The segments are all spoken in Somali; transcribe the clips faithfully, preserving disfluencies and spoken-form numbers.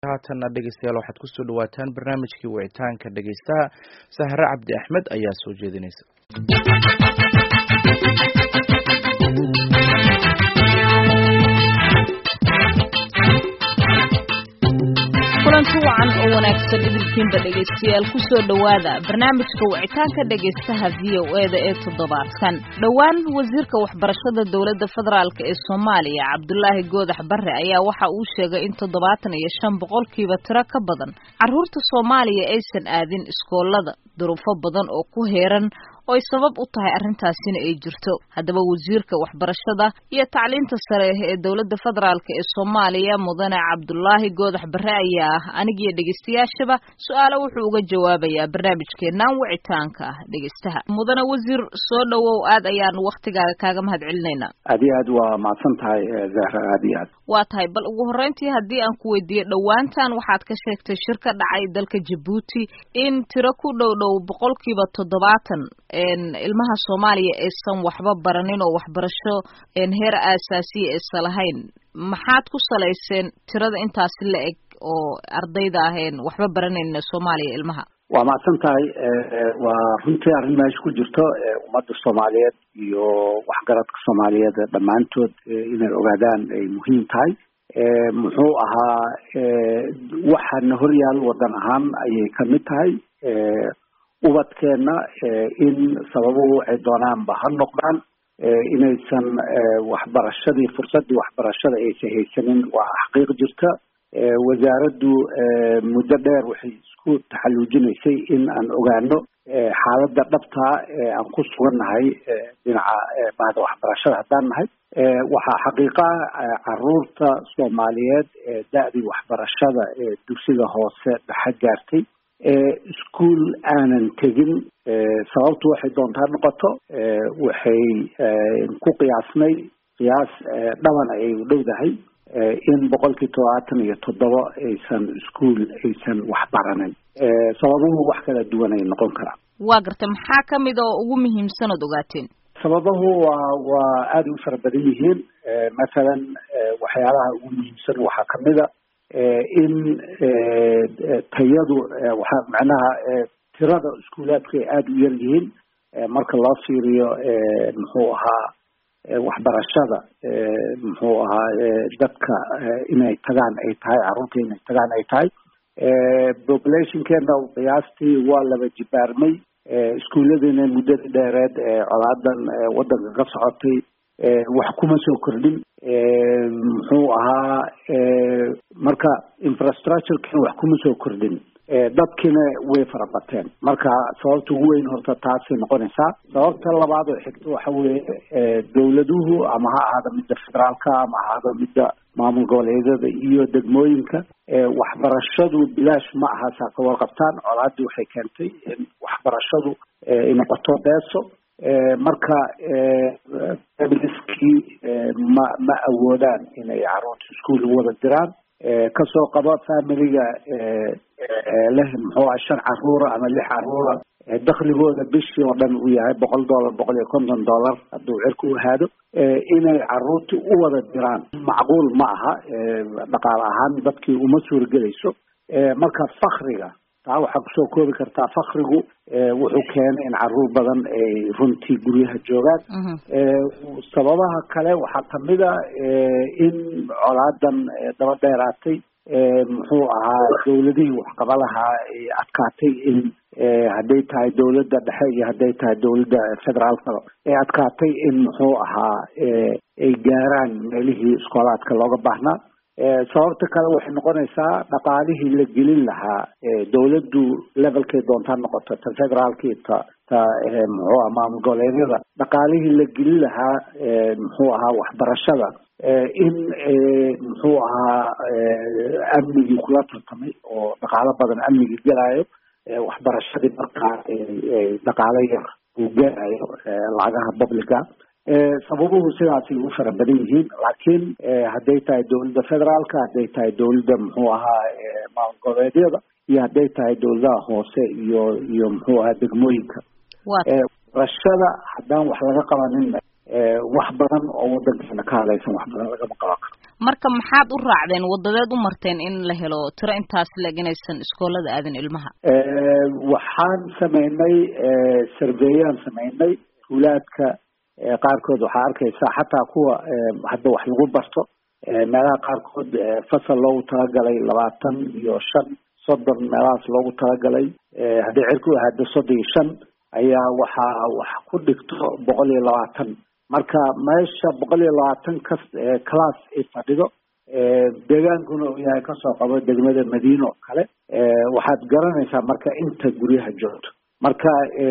haatana dhegeystayaal waxaad ku soo dhawaataan barnaamijkii wicitaanka dhegeystaha Sahra Cabdi Axmed ayaa soo jeedinaysa. kulanti wacan oo wanaagsan idinkiinba dhegeystayaal ku soo dhawaada barnaamijka wicitaanka dhegeystaha V O A da ee toddobaadkan. dhowaan wasiirka waxbarashada dowladda federaalka ee Soomaaliya Cabdullaahi Goodax Barre ayaa waxa uu sheegay in toddobaatan iyo shan boqolkiiba tiro ka badan carruurta Soomaaliya aysan aadin iskoolada duruufo badan oo ku heeran oo ay sabab u tahay arrintaasina ay jirto. haddaba wasiirka waxbarashada iyo tacliinta sare ee dowladda federaalka ee Soomaaliya mudane Cabdullaahi Goodax Barre ayaa anigiyo dhegeystayaashaba su'aalo wuxuu uga jawaabayaa barnaamijkeenan wicitaanka dhegeystaha. mudane wasiir soo dhawow, aad ayaan waqtigaaga kaaga mahadcelinaynaa. aad iyo aad waa mahadsan tahay Zahra, aad iyo aad waa tahay. bal ugu horreyntii haddii aan ku weydiiyo, dhowaantan waxaad ka sheegtay shir ka dhacay dalka Djibouti in tiro ku dhow dhow boqolkiiba toddobaatan ilmaha Soomaaliya aysan waxba baranin oo waxbarasho heer aasaasiya aysan lahayn. maxaad ku salayseen tirada intaasi la eg oo ardayda aheen waxba baranayna Soomaaliya ilmaha? waa mahadsan tahay. waa runtii arrin meesha ku jirto ummadda Soomaaliyeed iyo waxgaradka Soomaaliyeed dhammaantood inay ogaadaan ay muhiim tahay. muxuu ahaa waxaana horyaal wadan ahaan ayay ka mid tahay. ubadkeenna in sababuhu ay doonaanba ha noqdaan inaysan waxbarashadii fursaddii waxbarashada aysan haysanin waa xaqiiq jirta. wasaaraddu muddo dheer waxay isku taxalluujinaysay in aan ogaano xaaladda dhabtaa aan ku sugannahay dhinaca bahda waxbarashada haddaan nahay. waxaa xaqiiqa carruurta Soomaaliyeed ee da'dii waxbarashada ee dugsiga hoose dhexe gaartay iskuul aanan tegin, sababtu waxay doontaa noqoto, waxay ku qiyaasnay qiyaas dhaban ayay u dhowdahay in boqolkii todobaatan iyo toddoba aysan iskuul aysan waxbaranin. sababuhu wax kala duwan ay noqon karaan. waa gartay. maxaa ka mid oo ugu muhiimsan ood ogaateen? sababuhu waa waa aad u fara badan yihiin. masalan waxyaalaha ugu muhiimsan waxaa kamid a in tayadu waxaa macnaha tirada iskuulaadku ay aada u yar yihiin marka loo fiiriyo muxuu ahaa waxbarashada muxuu ahaa dadka inay tagaan ay tahay carruurta inay tagaan ay tahay. populationkeena qiyaastii waa laba jibaarmay. iskuulladiina muddada dheereed ee colaadan wadanka ka socotay wax kuma soo kordhin. muxuu ahaa marka infrastructurekina wax kuma soo kordhin. dadkina way fara bateen. marka sababta ugu weyn horta taasay noqonaysaa. sababta labaad oo xigta waxa weeye dowladuhu ama ha ahaado midda federaalka ama ha ahaado midda maamul goboleedyada iyo degmooyinka waxbarashadu bilaash ma aha. saa ka warqabtaan colaadii waxay keentay in waxbarashadu ay noqoto beeso. marka familiskii ma ma awoodaan inay carruurta iskuul u wada diraan. kasoo qabo familiga leh muxuu ah shan carruura ama lix carruura dakhligooda bishii oo dhan uu yahay boqol dollar boqol iyo konton dollar hadduu cirka u ahaado inay carruurta u wada diraan macquul ma aha. dhaqaale ahaan dadkii uma suuragelayso. marka fakriga taa waxaa kusoo koobi kartaa fakrigu wuxuu keenay in carruur badan ay runtii guryaha joogaan. sababaha kale waxaa kamid a in colaadan daba dheeraatay muxuu ahaa dowladihii waxqabalaha ay adkaatay in hadday tahay dowladda dhexe iyo hadday tahay dowladda federaalka ay adkaatay in muxuu ahaa ay gaaraan meelihii iskoolaadka looga baahnaa. sababta kale waxay noqonaysaa dhaqaalihii la gelin lahaa dowladdu levelkay doontaa noqoto ta federaalkii ta ta muxuu aha maamul goboleedyada dhaqaalihii la gelin lahaa muxuu ahaa waxbarashada in muxuu ahaa amnigii kula tartamay oo dhaqaalo badan amnigii gelaayo waxbarashadii markaa dhaqaalo yar uu gelayo lacagaha publica. sababuhu sidaasay u fara badan yihiin. laakiin hadday tahay dowladda federaalka, hadday tahay dowladda muxuu ahaa maamul goboleedyada iyo hadday tahay dowladaha hoose iyo iyo muxuu ahaa degmooyinka. waxbarashada haddaan wax laga qabanin wax badan oo wadankeena ka hadlaysan wax badan lagama qaban karo. marka maxaad u raacdeen wadadeed u marteen in la helo tiro intaas leeg inaysan iskoolada aadin ilmaha? waxaan samaynay surveyaan samaynay iskuulaadka qaarkood waxaa arkaysaa xataa kuwa hadda wax lagu barto meelaha qaarkood fasal loogu talagalay labaatan iyo shan soddon meelahaas loogu talagalay haddii cirku ahaado soddon iyo shan ayaa waxaa wax ku dhigto boqol iyo labaatan marka meesha boqol iyo labaatan kas class ay fadhido deegaankuna uu yahay kasoo qabo degmada madiina oo kale waxaad garanaysaa marka inta guryaha joogto marka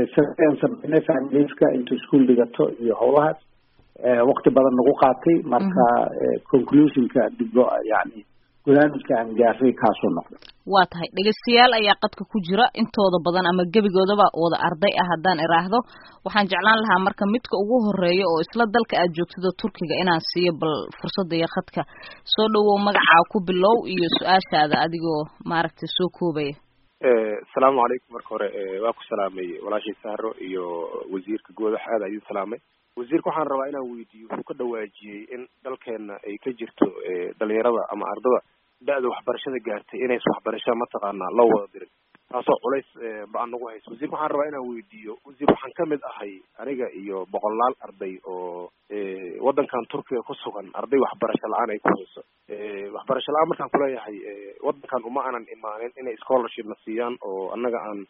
sameynay familieska inta iskuol dhigato iyo howlahaas waqti badan nagu qaatay marka conclusionka digo yani gudaamidka aan gaaray kaasoo noqda. waa tahay dhegeystayaal ayaa qadka ku jira intooda badan ama gebigoodaba wada arday ah haddaan iraahdo waxaan jeclaan lahaa marka midka ugu horeeya oo isla dalka aad joogtida Turkiga inaan siiyo bal fursadda iyo khadka soo dhawow magacaa ku bilow iyo su-aashaada adigoo maaragtay soo koobaya. asalaamu calaykum marka hore waa ku salaamay walaashii Sahro iyo wasiirka guud aad ayuu salaamay. wasiirka waxaan rabaa inaan weydiiyo wuxuu ka dhawaajiyey in dalkeena ay ka jirto dhalinyarada ama ardada da-da waxbarashada gaartay inays waxbarashada mataqaanaa loo wada dirin taasoo culays baan nagu hayso. wasiirka waxaan rabaa inaan weydiiyo wasiir waxaan ka mid ahay aniga iyo boqolaal arday oo wadankan Turkiga ku sugan arday waxbarasho la-aan ay ku hayso. waxbarasho la-aan markaan kuleeyahay wadankan uma aanan imaanin inay scholarship na siiyaan oo annaga aan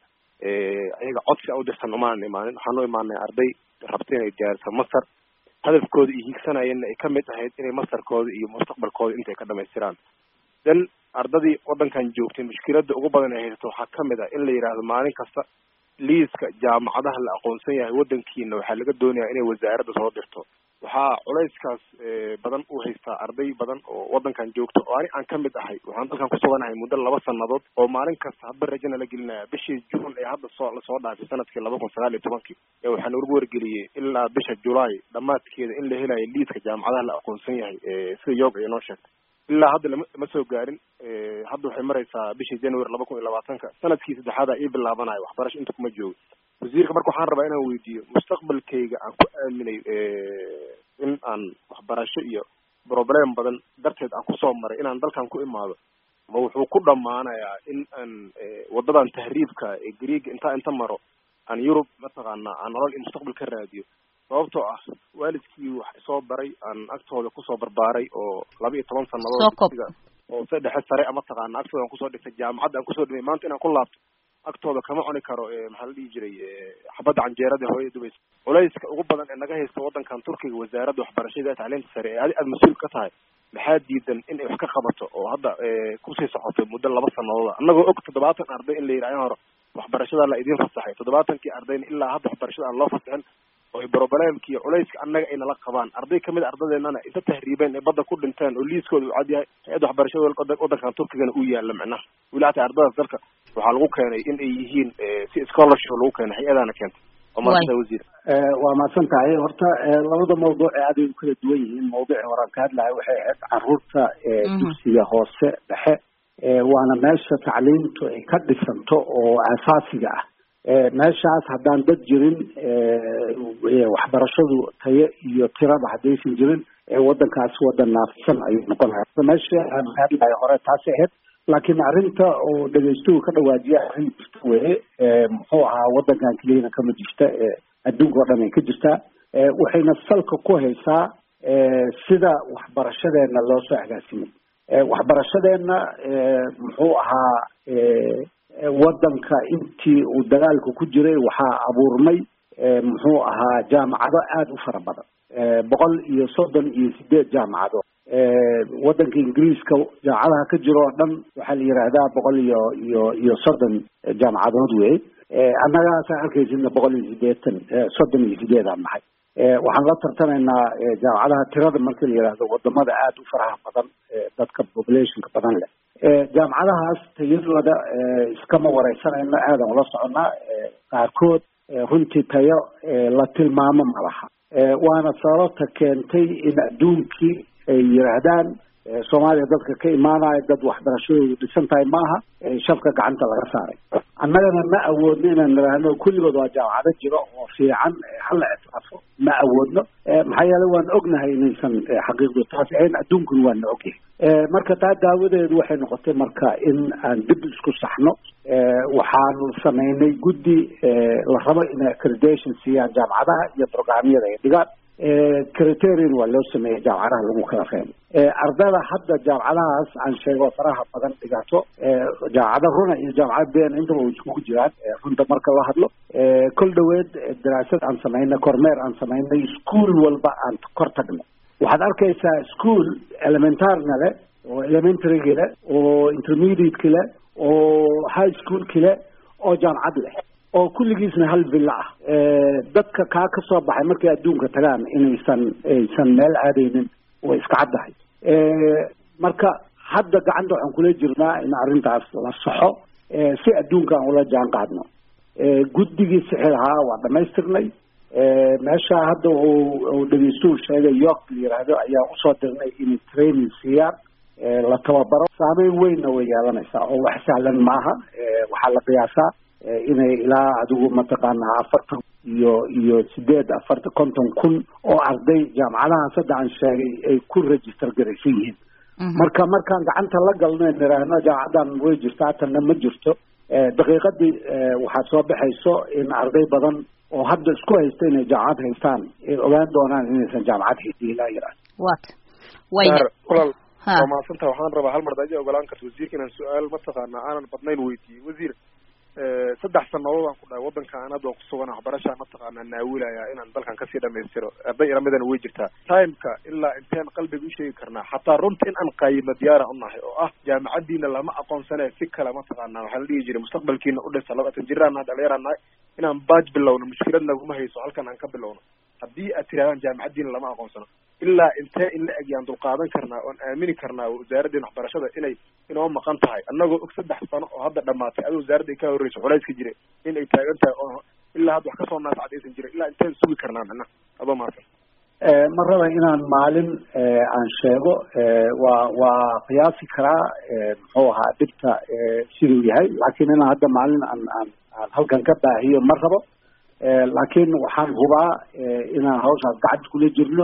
ayaga codsi u dirsan uma aanan imaanin waxaan u imaanay arday rabta inay gaarto masar hadafkooda iyo hiigsanayeenna ay kamid ahayd inay masarkooda iyo mustaqbalkooda intay ka dhamaystiraan. dan ardadii wadankan joogtay mushkilada ugu badan ay haysato waxaa kamid ah in la yidhaahdo maalin kasta liiska jaamacadaha la aqoonsan yahay wadankiina waxaa laga doonayaa inay wasaaradda soo dirto. waxaa culayskaas badan u haystaa arday badan oo wadankan joogto oo ani aan kamid ahay. waxaan dalkan kusuganahay muddo laba sanadood oo maalin kasta hadba rajana la gelinaya bishii June ee hadda soo lasoo dhaafay sanadkii laba kun sagaal iyo tobankii ee waxaan ugu wargeliyey ilaa bisha July dhamaadkeeda in la helayo liiska jaamacadaha la aqoonsan yahay sida yoog ay noo sheegtay. ilaa hadda lama soo gaarin. hadda waxay maraysaa bishii January laba kun iyo labaatanka sanadkii saddexaad ay bilaabanayo waxbarasho inta kuma joogo. wasiirka marka waxaan rabaa inaan weydiiyo mustaqbalkayga aan ku aaminay in aan waxbarasho iyo problem badan darteed aan kusoo maray inaan dalkan ku imaado ma wuxuu ku dhamaanayaa in aan wadadan tahriibka ee Greega inta inta maro aan Yurub mataqaanaa aan nolol iyo mustaqbal ka raadiyo sababtoo ah waalidkii wax soo baray aan agtooda kusoo barbaaray oo laba iyo toban sanadood oo saddex sare ama taqaanaa agtooda aan kusoo dhigtay jaamacad aan kusoo dhimay maanta inaan ku laabto agtooda kama cuni karo maxaa la dhihi jiray xabadda canjeerada hooyada dubays. culayska ugu badan ee naga haysta wadankan Turkiga wasaaradda waxbarashada tacliinta sare ee aad mas-uul ka tahay maxaa diidan in ay wax ka qabato oo hadda kusii socotay muddo laba sanadood annagoo og toddobaatan arday in la yidhaaho hore waxbarashada la idiin fasaxay toddobaatankii ardayna ilaa hadda waxbarashada aan loo fasaxin oo problemkii culayska annaga ay nala qabaan arday kamid ardadeennana inta tahriibeen ee badda ku dhinteen oo liiskooda uu cad yahay hay-adda waxbarashada wadankan Turkigana uu yaalla macnaha wilaayada ardadaas dalka waxaa lagu keenay in ay yihiin si scholarship lagu keenay hay-adana keentay oo maanta wasiir waa mahadsan tahay. horta labada mawduuc ee aad ay u kala duwan yihiin. mawduucii horaan ka hadlahay waxay ahayd caruurta dugsiga hoose dhexe waana meesha tacliintu ay ka dhisanto oo asaasiga ah. meeshaas haddaan dad jirin waxbarashadu tayo iyo tirada haddaysan jirin wadankaas wadan naafsan ayuu noqon lahaa. meesha aan ka hadlahay hore taasi ahayd laakiin arrinta oo dhegeystuhu ka dhawaajiya arrin jirta weye muxuu ahaa wadankan keliyana kama jirta adduunka oo dhan ay ka jirtaa waxayna salka ku haysaa sida waxbarashadeena loo soo agaasimay. waxbarashadeena muxuu ahaa wadanka intii uu dagaalku ku jiray waxaa abuurmay muxuu ahaa jaamacado aada u fara badan boqol iyo soddon iyo sideed jaamacado. wadanka ingiriiska jaamacadaha ka jiro oo dhan waxaa la yidhaahdaa boqol iyo iyo iyo soddon jaamacadood wey. annagaasa arkaysidna boqol iyo sideetan soddon iyo sideedaan nahay. waxaan la tartamaynaa jaamacadaha tirada marka la yidhaahdo wadamada aada u faraha badan dadka populationka badan leh. jaamacadahaas tayadooda iskama wareysanayno aadan ula soconaa. qaarkood runtii tayo la tilmaamo malaha waana sababta keentay in adduunkii ay yidhaahdaan soomaaliya dadka ka imaanaya dad waxbarashadoodu dhisan tahay maaha shafka gacanta laga saaray. annagana ma awoodno inaan niraahno kulligood waa jaamacado jiro oo fiican hala ictiraafo ma awoodno maxaa yeelay waan ognahay inaysan xaqiiqdu taasi ahayn adduunkuna waana ogyahay marka taa daawadeedu waxay noqotay marka in aan dib isku saxno waxaanu samaynay guddi la rabo in accreditation siiyaan jaamacadaha iyo programyada ay dhigaan criterion waa loo sameeyey jaamacadaha lagu kala reebo ardada hadda jaamacadahaas aan sheego faraha badan dhigato jaamacada runa iyo jaamacada been intaba way iskugu jiraan runta marka la hadlo kol dhaweed daraasad aan samaynay kormeer aan samaynay school walba aan kor tagno waxaad arkaysaa school elementarna leh oo elementaryga leh oo intermediate-ka leh oo high school-ka leh oo jaamacad leh oo kulligiisna hal villa ah dadka kaa ka soo baxay markay adduunka tagaan inaysan aysan meel aadaynin way iska caddahay marka hadda gacanta waxaan kula jirnaa in arrintaas la saxo si adduunka aan ula jaan qaadno guddigii sixi lahaa waa dhamaystirnay meesha hadda uu dhegeystuhu sheegay york la yiraahdo ayaa usoo dirnay inay training siiyaan la tababaro saameyn weynna way yeelanaysaa oo wax sahlan maaha waxaa la qiyaasaa inay ilaa adigu mataqaanaa afartan iyo iyo sideed afartan konton kun oo arday jaamacadahaas hadda aan sheegay ay ku register garaysan yihiin marka markaan gacanta la galno niraahno jaamacadan way jirtaa tanna ma jirto daqiiqadii waxaad soo baxayso in arday badan oo hadda isku haysta inay jaamacad haystaan ay ogaan doonaan inaysan jaamacad haysan ilaa yaraan wat wayna walaal waa mahadsantaha waxaan rabaa hal mar daja ogolaan karta wasiirka inaan su-aal mataqaanaa aanan badnayn weydiiyey wasiir saddex sanadood aan ku dhahay waddanka aan hadda ku sugan waxbarashaa mataqaanaa naawilaya inaan dalkan kasii dhamaystiro arday iramidana way jirtaa timeka ilaa inteen qalbiga u sheegi karnaa xataa runta in aan qaayimo diyaara unahay oo ah jaamacadiina lama aqoonsane si kale mataqaanaa waxaa la dhihi jiray mustaqbalkiina u dhisa labaatan jiraana dhalinyaraan nahay inaan baaj bilowno mushkilad naguma hayso halkan aan ka bilowno haddii aad tirahdaan jaamacadiina lama aqoonsano ilaa intee in la eg yaan dulqaadan karnaa oon aamini karnaa wasaaraddeena waxbarashada inay inoo maqan tahay annagoo og saddex sano oo hadda dhamaatay adoo wasaaradda ay ka horreyso culayska jira in ay taagan tahay oo ilaa hadda wax kasoo naasacad aysan jirin ilaa inteen sugi karnaa macna adoo mahadsan ma raba inaan maalin aan sheego waa waa qiyaasi karaa muxuu ahaa dhibta siduu yahay laakiin inaan hadda maalin aan aan aan halkan ka baahiyo ma rabo laakiin waxaan hubaa inaan hawshaas gacanta kula jirno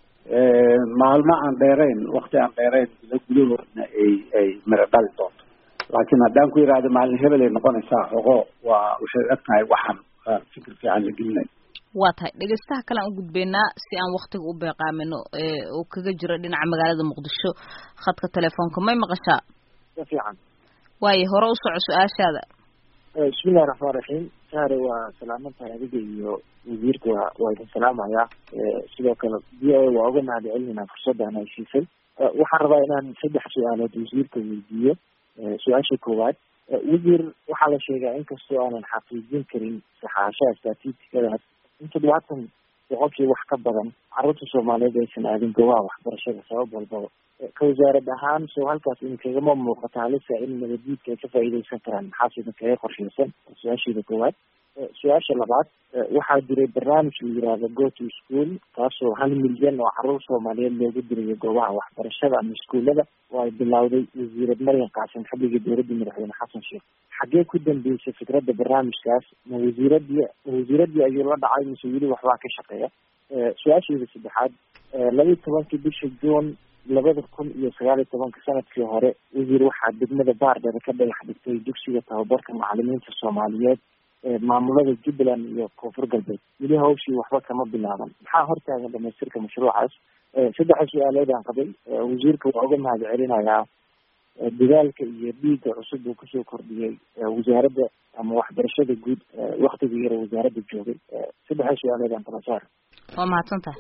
maalmo aan dheerayn wakti aan dheerayn ila gudahoodna ay ay miro dhali doonto laakiin haddaan ku yidhaahdo maalin hebel ay noqonaysaa xogo waa waxay eg tahay waxaan fikir fiican la gelinay waa tahay dhegeystaha kale aan u gudbeynaa si aan waktiga u beeqaamino oo kaga jiro dhinaca magaalada muqdisho khadka telefoonka may maqashaa si fiican waayo hore u soco su-aashaada bismillahi raxmaan raxiim sahre waa salaaman tahay adiga iyo wasiirka waa waa idin salaamayaa sidoo kale v o a waa uga mahad celinayna fursaddan ay siisay waxaan rabaa inaan saddex su-aalood wasiirka weydiiyo su-aasha koowaad wasiir waxaa la sheegaa inkastoo aanan xaqiijin karin saxaashaha statistikada in toddobaatan boqolkii wax ka badan carruurta soomaaliyeed aysan aadin goobaha waxbarashada sabab walbaba ka wasaarad ahaan soo halkaas idinkagama muuqata halisa in nabaddiidka ay ka faa'iidaysan karaan maxaas idinkaga qorshaysan su-aasheeda koowaad su-aasha labaad waxaa jiray barnaamij la yiraahdo go to school kaasoo hal milyan oo carruur soomaaliyeed loogu dirayo goobaha waxbarashada ama iskuullada oo ay bilowday wasiirad maryan qaasim xilligii dowladda madaxweyne xasan sheekh xaggee ku dambeysay fikradda barnaamijkaas ma wasiiradii ma wasiiradii ayuu la dhacay mise weli waxbaa ka shaqeeya su-aasheeda saddexaad labaiyi tobankii bisha juun labada kun iyo sagaal iyo tobanka sanadkii hore wasiir waxaa degmada baardheer ka dhagax dhigtay dugsiga tababarka macalimiinta soomaaliyeed maamulada jubbaland iyo koonfur galbeed weli hawshii waxba kama bilaaban maxaa hortaagan dhamaystirka mashruucaas saddexa su-aalood aan qabay wasiirka waa uga mahad celinayaa dadaalka iyo dhiigga cusub uu kusoo kordhiyey wasaaradda ama waxbarashada guud waktiga yara wasaaradda joogay saddexa su-aalood aan qaba saar waa mahadsan tahay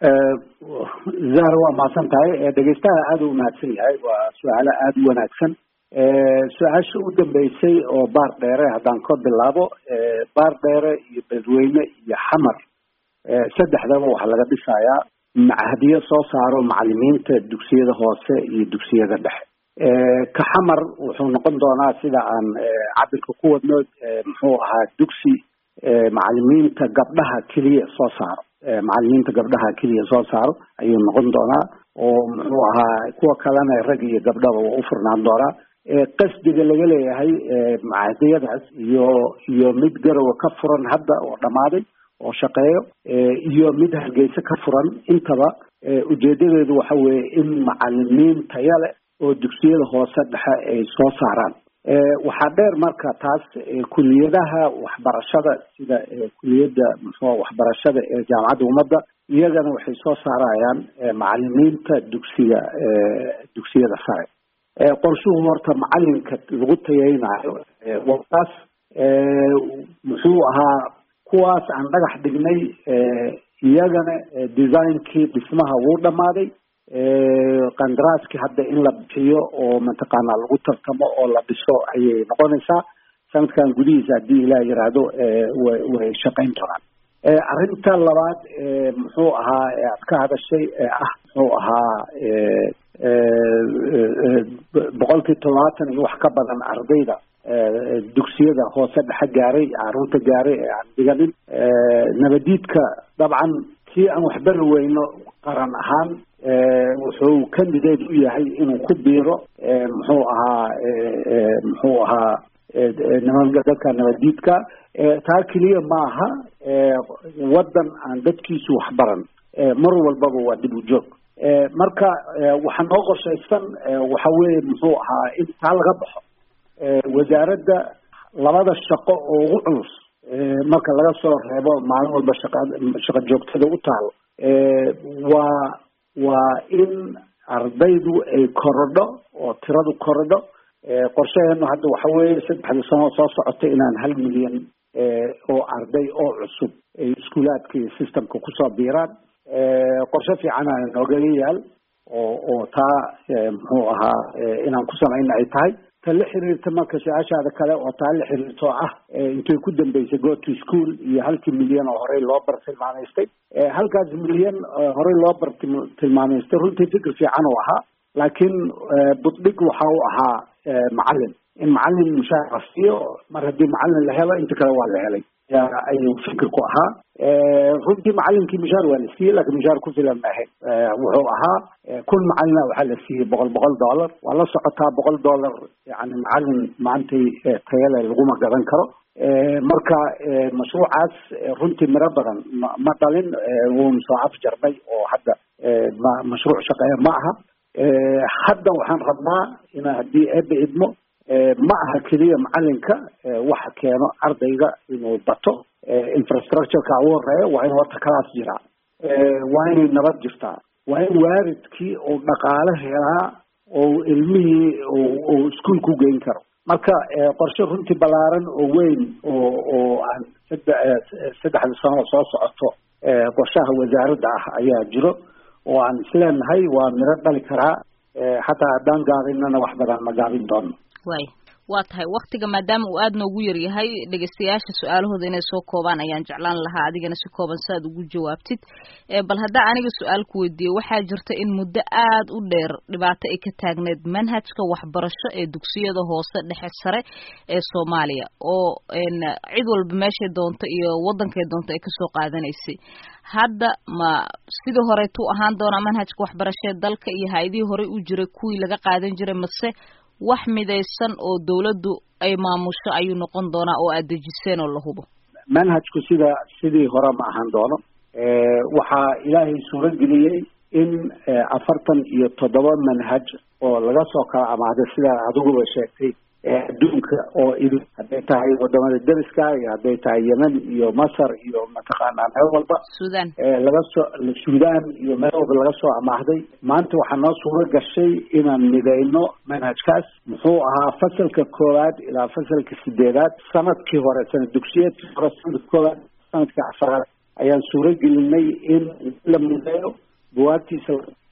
zahra waa mahadsan tahay dhegeystaha aada u mahadsan yahay waa su-aalo aada u wanaagsan su-aasha u dambeysay oo baar dheere haddaan ka bilaabo baar dheere iyo beledweyne iyo xamar saddexdaba waxaa laga dhisayaa macahdiyo soo saaro macalimiinta dugsiyada hoose iyo dugsiyada dhexe ka xamar wuxuu noqon doonaa sida aan cabirka ku wadno muxuu ahaa dugsi macalimiinta gabdhaha keliya soo saaro macalimiinta gabdhaha keliya soo saaro ayuu noqon doonaa oo muxuu ahaa kuwa kalena rag iyo gabdhaba waa u furnaan doonaa qasdiga laga leeyahay macaadiyadaas iyo iyo mid garowa ka furan hadda oo dhammaaday oo shaqeeyo iyo mid hargeysa ka furan intaba ujeedadeedu waxa weeye in macalimiin taya leh oo dugsiyada hoose dhexe ay soo saaraan waxaa dheer marka taas kuliyadaha waxbarashada sida kuliyadda muxuu waxbarashada ee jaamacadda ummadda iyagana waxay soo saarayaan macalimiinta dugsiga dugsiyada sare qorshuhu horta macalinka lagu tayeynayo wataas muxuu ahaa kuwaas aan dhagax dhignay iyagana designkii dhismaha wuu dhammaaday qandaraaskii hadda in la bixiyo oo mataqaanaa lagu tartamo oo la dhiso ayay noqonaysaa sanadkan gudihiisa haddii ilaah yiraahdo way shaqayn doonaan arrinta labaad muxuu ahaa aad ka hadashay ee ah muxuu ahaa boqolkii todobaatan iyo wax ka badan ardayda dugsiyada hoose dhexe gaaray caruurta gaaray ee aan dhiganin nabadiidka dabcan kii aan waxbari weyno qaran ahaan wuxuu candidate u yahay inuu ku biiro muxuu ahaa muxuu ahaa nimanka dadka nabadiidka taa keliya maaha waddan aan dadkiisu waxbaran mar walbaba waa dib u joog marka waxaa noo qorshaysan waxa weeye muxuu ahaa in taa laga baxo wasaaradda labada shaqo oo ugu culus marka laga soo reebo maalin walba shaqa shaqo joogtada u taalo waa waa in ardaydu ay korodho oo tiradu korodho qorshaheenu hadda waxa weeye saddexdii sano soo socotay inaan hal milyan oo arday oo cusub ay iskuulaadka iyo systemka kusoo biiraan qorshe fiican aan noogala yaal oo oo taa muxuu ahaa inaan ku samayna ay tahay ta la xiriirta marka su-aashaada kale oo taa la xiriirto ah intay ku dambeysay go to school iyo halkii milyan oo horey loo bar tilmaamaystay halkaas milyan horey loo bar tilmaamaystay runtii fikir fiican oo ahaa laakiin buddhig waxa uu ahaa macalin in macalin mushaar siiyo mar haddii macalin la helo inta kale waa la helay ayuu fikirku ahaa runtii macalinkii mushaar waa la siiyey laakiin mushaar ku filan ma ahayn wuxuu ahaa kun macalina waxaa la siiyey boqol boqol dollar waa la socotaa boqol dollar yani macalin maantay tayale laguma gadan karo marka mashruucaas runtii miro badan ma ma dhalin wuuna soo afjarnay oo hadda ma mashruuc shaqeeya ma aha hadda waxaan rabnaa ina haddii eebba idmo ma aha keliya macalinka waxa keeno ardayga inuu bato infrastructureka ugu horeeya waa in horta kalaas jiraa waa inay nabad jirtaa waa in waalidkii uu dhaqaale helaa oo ilmihii uu iskuol ku geyn karo marka qorshe runtii ballaaran oo weyn oo oo aan saddexda sano soo socoto qorshaha wasaaradda ah ayaa jiro oo aan isleenahay waa miro dhali karaa xataa haddaan gaabinana wax badan ma gaabin doono way waa tahay waktiga maadaama uu aada noogu yar yahay dhegeystayaasha su-aalahooda inay soo koobaan ayaan jeclaan lahaa adigana si kooban si aad ugu jawaabtid bal haddaa aniga su-aal ku weydiiyo waxaa jirta in muddo aada u dheer dhibaato ay ka taagneed manhajka waxbarasho ee dugsiyada hoose dhexe sare ee soomaaliya oo cid walba meeshay doonto iyo waddankay doonto ay kasoo qaadanaysay hadda ma sidii horeetuu ahaan doonaa manhajka waxbarashee dalka iyo hay-adihii horey u jiray kuwii laga qaadan jiray mase wax midaysan oo dawladdu ay maamusho ayuu noqon doonaa oo aad dejiseen oo la hubo manhajku sida sidii hore ma ahaan doono waxaa ilaahay suuro geliyey in afartan iyo toddoba manhaj oo laga soo kala amaaday sidaa adiguba sheegtay adduunka oo idin hadday tahay wadamada deriska iyo hadday tahay yemen iyo masar iyo mataqaanaa meel walba sudan laga soo sudan iyo meel walba laga soo amaahday maanta waxaa noo suuro gashay inaan midayno manhajkaas muxuu ahaa fasalka koowaad ilaa fasalka sideedaad sanadkii hore sanad dugsiyeedkii hore sanadka koowaad sanadka afaraad ayaan suuro gelinay in la midayo buwaagtiisa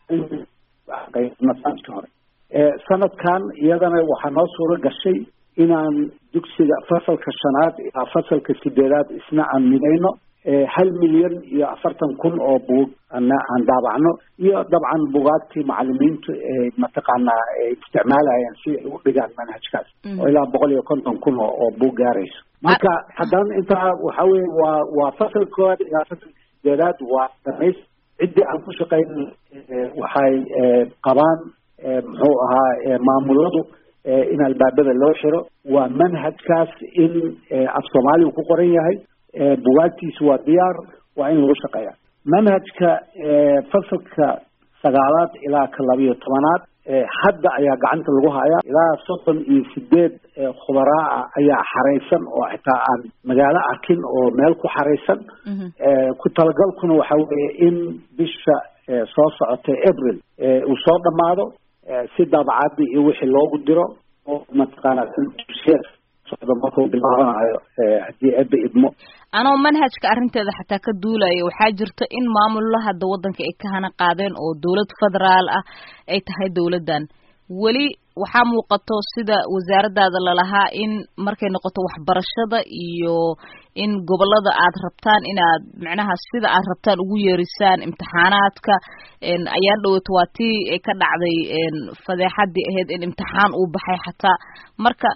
sanadkii hore sanadkan iyadana waxaa noo suuro gashay inaan dugsiga fasalka shanaad ilaa fasalka sideedaad isna aan midayno hal milyan iyo afartan kun oo buug ana aan daabacno iyo dabcan bugaagtii macalimiintu mataqaanaa ay isticmaalayaan si ay u dhigaan manhajkaas oo ilaa boqol iyo konton kun oo buug gaarayso marka haddana intaa waxa weye waa waa fasalka koowaad ilaa fasalka sideedaad waa dhamays ciddii aan ku shaqayn waxay qabaan muxuu ahaa maamuladu in albaabada loo xiro. waa manhajkaas in af soomaaliga ku qoran yahay, bugaagtiisu waa diyaar, waa in lagu shaqeeya. manhajka fasalka sagaalaad ilaa ka labiyo tobanaad hadda ayaa gacanta lagu hayaa. ilaa soddon iyo sideed khubaraa ayaa xareysan oo xitaa aan magaalo arkin oo meel ku xareysan. ku talagalkuna waxa weeye in bisha soo socotay april uu soo dhamaado si daabacadii iyo wixii loogu diro oo mataqaanaa socdo markuu bilaabanayo haddii eebbe idmo. anoo manhajka arrinteeda xataa ka duulaya waxaa jirta in maamulada hadda waddanka ay ka hana qaadeen oo dowlad federaal ah ay tahay dowladdan. weli waxaa muuqato sida wasaaradaada lalahaa in markay noqoto waxbarashada iyo in gobolada aad rabtaan inaad macnaha sida aad rabtaan ugu yeerisaan imtixaanaadka. ayaan dhawaato waa tii ka dhacday fadeexadii ahayd in imtixaan uu baxay xataa. marka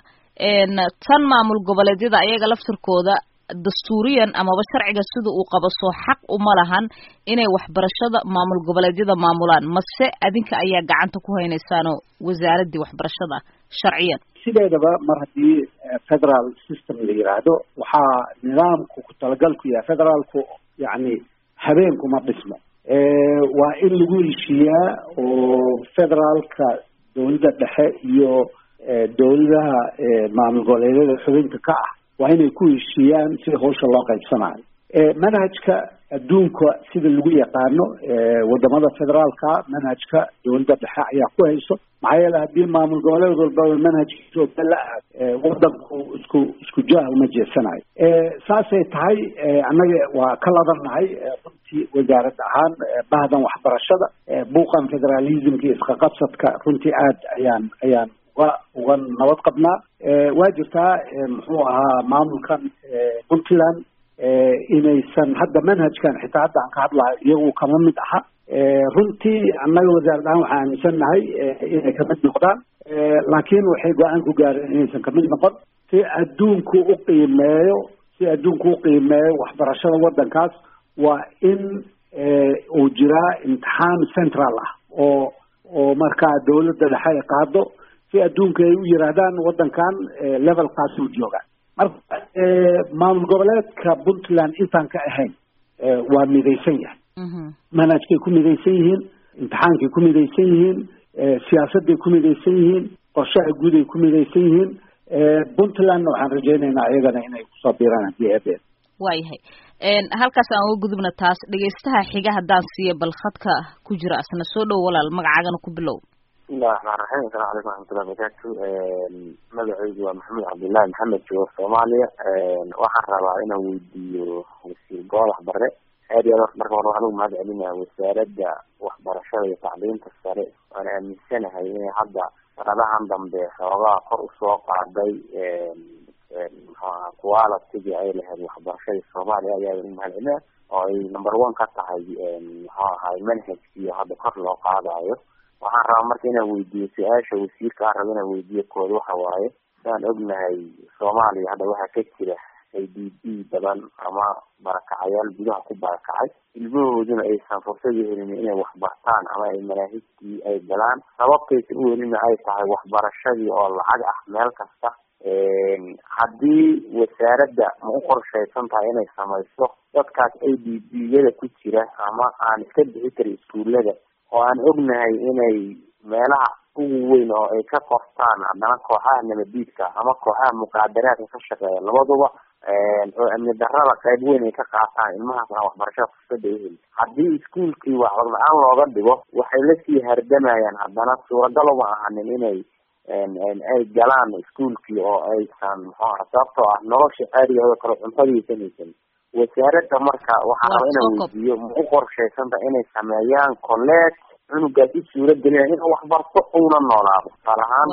tan maamul goboleedyada ayaga laftirkooda dastuuriyan amaba sharciga sida uu qabo soo xaq uma lahan inay waxbarashada maamul goboleedyada maamulaan, mase adinka ayaa gacanta ku haynaysaanoo wasaaradii waxbarashada sharciyan? sideedaba mar haddii federal system la yiraahdo waxaa nidaamku ku talagalku yahay federaalku yani habeenku ma dhismo. waa in lagu heshiiyaa oo federaalka dowladda dhexe iyo dowladaha maamul goboleedyada xubinta ka ah waa inay ku heshiiyaan sida hawsha loo qaybsanayo. manhajka adduunka sida lagu yaqaano wadamada federaalka manhajka dowladda dhexe ayaa ku hayso. maxaa yeele haddii maamul goboleed walbaba manhajkiisa oo la aad wadanku isku isku jaah uma jeesanayo. saasay tahay annaga waa ka labannahay runtii wasaarad ahaan bahdan waxbarashada. buuqan federalismka iyo isqaqabsadka runtii aad ayaan ayaan uga nabad qabnaa. waa jirtaa muxuu ahaa maamulkan puntland inaysan hadda manhajkan xitaa hadda aan ka hadlayo iyagu kama mid aha. runtii annaga wasaarad ahaan waxaan aaminsannahay inay kamid noqdaan, laakiin waxay go-aan ku gaareen inaysan kamid noqon. si adduunku u qiimeeyo si adduunku u qiimeeyo waxbarashada waddankaas waa in uu jiraa imtixaan central ah oo oo markaa dowladda dhexe ay qaado si adduunka ay u yiraahdaan waddankan levelkaas uu jooga. marka maamul goboleedka puntland intaan ka ahayn waa midaysan yahay. manhajkay ku midaysan yihiin, imtixaankay ku midaysan yihiin, siyaasadday ku midaysan yihiin, qorshaha guud ay ku midaysan yihiin. puntlandna waxaan rajaynaynaa iyagana inay kusoo biiraan haddii eebeen. waayahay halkaas aan uga gudubna taas. dhegeystaha xiga haddaan siiya bal khadka ku jira asna soo dhow walaal, magacaagana ku bilow. bismillahi raxmaan raxiim. assalaamu calaykum waraxmatullahi wabarakaatu. magacaygu waa maxamed cabdullaahi maxamed joogo soomaaliya. waxaan rabaa inaan weydiiyo wasiir goolax bare. aad iyo aad marka hore waxaan ugu mahad celinayaa wasaaradda waxbarashada iyo tacliinta sare. waana aaminsanahay inay hadda sanadahan dambe xoogaa kor usoo qaaday maxaa quality ay lahayd waxbarashada soomaaliya. ayaa ugu mahad celinaya oo ay number one ka tahay maxaa ahay manhajkiiyo hadda kor loo qaadayo. waxaan rabaa marka inaan weydiiyo su-aasha wasiirka aan raba inaan weydiiyo kooda waxa waaye, saan ognahay soomaaliya hadda waxaa ka jira a d b badan ama barakacayaal gudaha ku barakacay, ilmahooduna aysan fursadi helin inay waxbartaan ama ay manaahijtii ay galaan. sababtaysan u helina ay tahay waxbarashadii oo lacag ah meel kasta. haddii wasaaradda ma u qorshaysan tahay inay samayso dadkaas a d b yada ku jira ama aan iska bixi karin iskuullada oo aan ognahay inay meelaha ugu weyn oo ay ka qortaan haddana kooxaha nabadiidka ama kooxaha muqaadaraadka ka shaqeeya labaduba oo amni darrada qayb weyn ay ka qaataan ilmahaas aan waxbarashada fursada uheli. haddii iskuolkii waxbar la-aan looga dhigo waxay lasii hardamayaan haddana suuragal uma ahanin inay ay galaan iskuolkii oo aysan muxuu aha sababtoo ah nolosha caadiga oo kale cuntadiisan haysan. wasaaradda marka waxaa raba inaan weydiiyo ma u qorshaysanta inay sameeyaan college cunugaas i suura gelina inuu waxbarto una noolaado. tusaale ahaan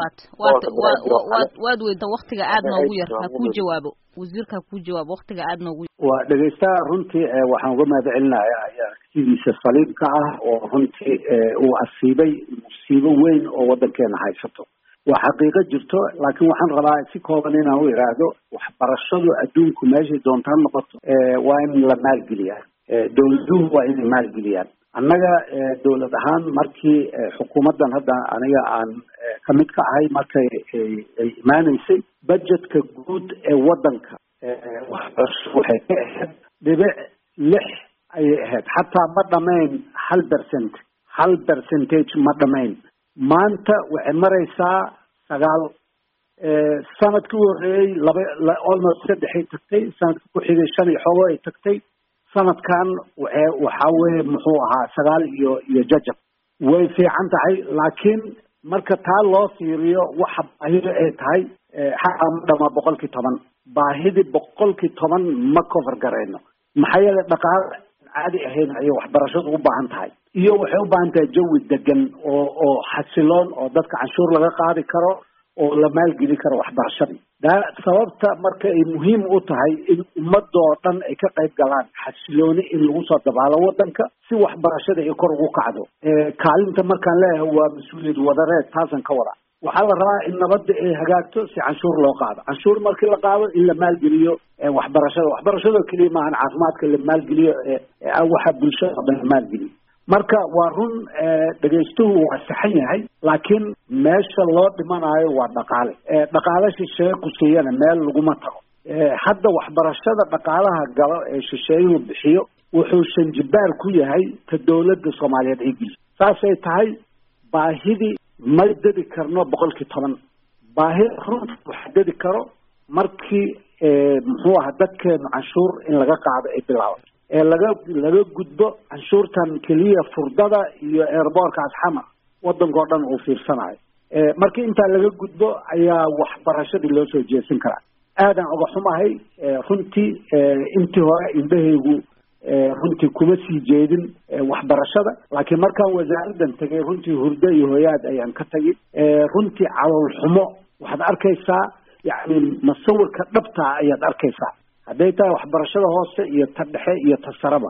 waad weynta waktiga aad noogu yar ha ku jawaabo wasiirka ha ku jawaabo waktiga aad noogu yar. waa dhegeystaha runtii waxaan uga mahad celinayaa aragtidiisa saliibka ah oo runtii uu asiibay musiibo weyn oo waddankeena haysato. waa xaqiiqo jirto, laakiin waxaan rabaa si kooban inaan u iraahdo waxbarashadu adduunku meeshay doontaan noqoto waa in la maalgeliyaa. dowladuhu waa inay maalgeliyaan annaga dawlad ahaan markii xukuumaddan hadda aniga aan ka mid ka ahay markay ay imaanaysay budgetka guud ee waddanka waxay ka ahayd dhibic lix ayay ahayd xataa ma dhamayn hal percent hal percentage ma dhamayn maanta waxay maraysaa sagaal sanadkii u horreeyey laba almost saddexay tagtay sanadka ku xigay shan iyo xoogo ay tagtay sanadkan waxaa weye muxuu ahaa sagaal iyo iyo jajab way fiican tahay laakiin marka taa loo fiiriyo waxa baahida ay tahay xaqa ma dhama boqolkii toban baahidii boqolkii toban ma cover garayno maxaa yeele dhaqaale caadi ahayn ayay waxbarashadu u baahan tahay iyo waxay u baahan tahay jawi degan oo oo xasiloon oo dadka canshuur laga qaadi karo oo la maalgeli karo waxbarashadii daa sababta marka ay muhiim u tahay in ummadoo dhan ay ka qayb galaan xasilooni in lagu soo dabaalo waddanka si waxbarashada ay kor ugu kacdo kaalinta markaan leeyahay waa mas-uuliyad wadareed taasan ka wada waxaa la rabaa in nabadda ay hagaagto si canshuur loo qaado canshuur markii la qaado in la maalgeliyo waxbarashada waxbarashada keliya maahan caafimaadka la maalgeliyo waxa bulshada oo dhan la maalgeliyo marka waa run dhegaystuhu waa saxan yahay laakiin meesha loo dhimanayo waa dhaqaale dhaqaale shisheeye kusiiyana meel laguma tago hadda waxbarashada dhaqaalaha galo ee shisheeyuhu bixiyo wuxuu shanjibaar ku yahay ta dawladda soomaaliyeed ay geliso saasay tahay baahidii ma dedi karno boqolkii toban baahida runta waxa dedi karo markii muxuu aha dadkeenu canshuur in laga qaado ay bilaabato ee laga laga gudbo canshuurtan keliya furdada iyo airbortkaas xamar waddanka oo dhan uu fiirsanayo markii intaa laga gudbo ayaa waxbarashadii loo soo jeesin karaa aadan uga xumahay runtii intii hore indhahaygu runtii kuma sii jeedin waxbarashada laakiin markaan wasaaraddan tegay runtii hurdo iyo hoyaad ayaan ka tagay runtii calool xumo waxaad arkaysaa yacni masawirka dhabtaa ayaad arkaysaa hadday tahay waxbarashada hoose iyo ta dhexe iyo ta saraba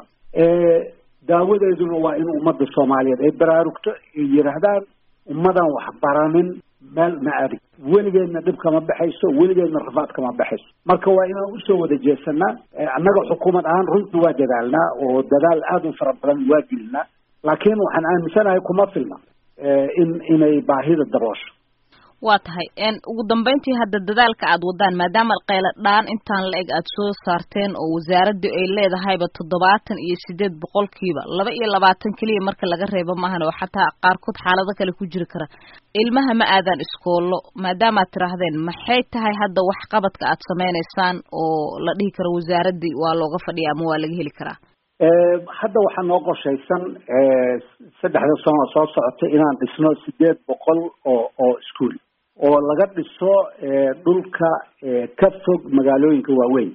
daawadeeduna waa in ummadda soomaaliyeed ay baraarugto ay yidhaahdaan ummadan waxbaranin meel ma adig weligeedna dhib kama baxayso weligeedna rafaad kama baxayso marka waa inaan usoo wada jeesanaa annaga xukuumad ahaan runtii waa dadaalnaa oo dadaal aada u fara badan waa gelinaa laakiin waxaan aaminsanahay kuma filna in inay baahida daboosho waa tahay ugu dambeyntii hadda dadaalka aad wadaan maadaama qayla dhaan intaan la eg aad soo saarteen oo wasaaraddu ay leedahayba toddobaatan iyo sideed boqolkiiba laba iyo labaatan keliya marka laga reebo maahan oo xataa qaarkood xaalado kale ku jiri kara ilmaha ma aadaan iskoollo maadaama aad tidhaahdeen maxay tahay hadda waxqabadka aad samaynaysaan oo la dhihi karo wasaaraddii waa looga fadhiya ama waa laga heli karaa hadda waxaa noo qorshaysan saddexda sano soo socotay inaan dhisno sideed boqol oo oo iskuol oo laga dhiso dhulka ka fog magaalooyinka waaweyn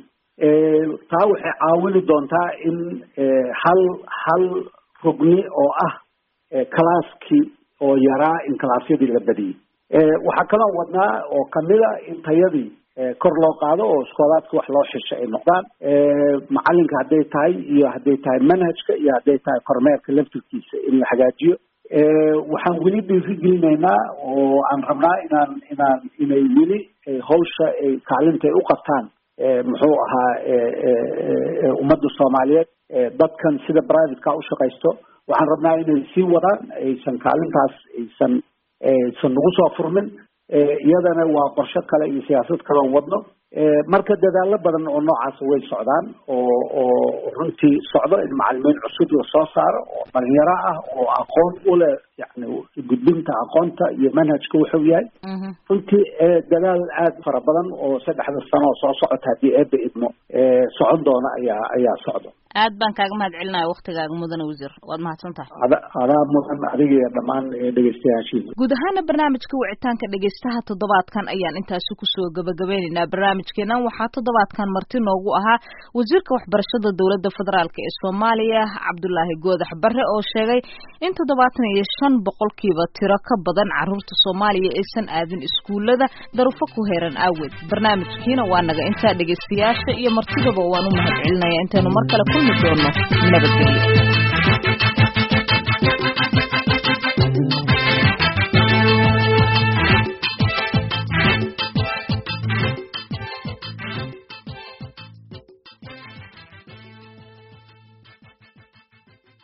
taa waxay caawini doontaa in hal hal rugni oo ah calaaskii oo yaraa in calaasyadii la badiyey waxaa kaloo wadnaa oo kamida in tayadii kor loo qaado oo iskoolaadka wax loo xisho ay noqdaan macalinka hadday tahay iyo hadday tahay manhajka iyo hadday tahay kormeerka laftirkiisa in la hagaajiyo waxaan weli dhiirigelinaynaa oo aan rabnaa inaan inaan inay weli hawsha ay kaalinta ay u qabtaan muxuu ahaa ummadda soomaaliyeed dadkan sida privateka u shaqaysto waxaan rabnaa inay sii wadaan aysan kaalintaas aysan aysan nagu soo furmin iyadana waa qorsho kale iyo siyaasad kale oo wadno marka dadaalo badan oo noocaas way socdaan oo oo runtii socdo in macalimiin cusub la soo saaro oo dhalinyaro ah oo aqoon u leh yani gudbinta aqoonta iyo manhajka wuxuu yahay runtii dadaal aad fara badan oo saddexda sano oo soo socota haddii eebba idmo socon doona ayaa ayaa socdo aad baan kaaga mahad celinaya waktigaaga mudane wasiir waad mahadsan tahay ada adaa mudan adiga iyo dhammaan dhegeystayaashiisa guud ahaana barnaamijka wicitaanka dhegeystaha toddobaadkan ayaan intaasi kusoo gabagabeynaynaa barnaamijkeenan waxaa toddobaadkan marti noogu ahaa wasiirka waxbarashada dowladda federaalk ee soomaaliya cabdulaahi goodax barre oo sheegay in toddobaatan iyo shan boqolkiiba tiro ka badan caruurta soomaaliya aysan aadin iskuullada darufo ku heeran aaweed barnaamijkiina waa naga intaa dhegeystayaasha iyo martidaba waan u mahad celinaya intaynu mar kale kulmi doono nabadgelyo